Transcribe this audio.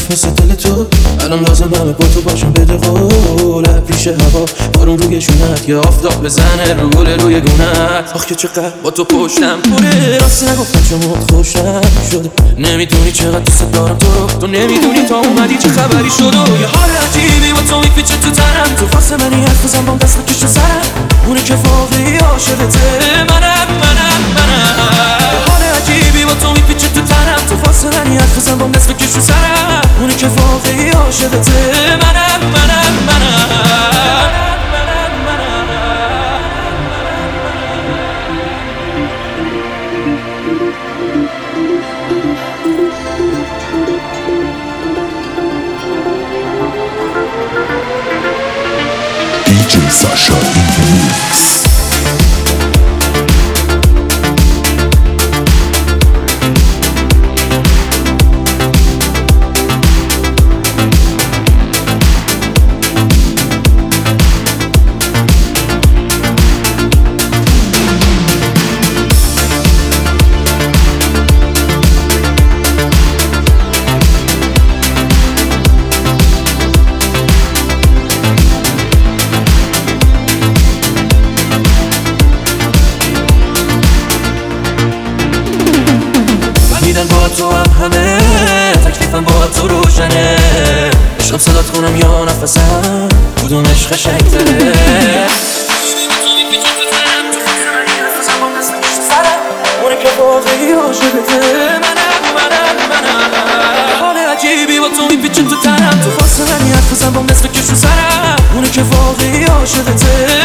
ضعیف مثل دل تو، الان لازم همه با تو باشم بده قوله. پیش هوا بارون روی شونت، یه آفتاب بزنه رو گل روی گونت. آخ که چقدر با تو پشتم پره، راستی نگفتم چه خوشم شده. نمیدونی چقدر دوست دارم تو رو، تو نمیدونی تا اومدی چه خبری شد. و یه حال عجیبی با تو میپیچه تو تنم، تو واسه منی حرف بزن بام دست بکش تو سرم. اونه که واقعی عاشقته منم. حال عجیبی با تو میپیچه تو تنم، تو واسه منی حرف بزن بام دست بکش تو سرم. اونه که واقعی عاشقته منم. DJ Sasha in the mix. با تو هم همه تکلیفم با تو روشنه. عشقم صدات کنم یا نفسم، کدومش قشنگ‌تره؟ اونه که واقعی عاشقته منم. حال عجیبی با تو میپیچه تو تنم، تو واسه منی حرف بزن بام دست بکش رو سرم. اونه که واقعی عاشقته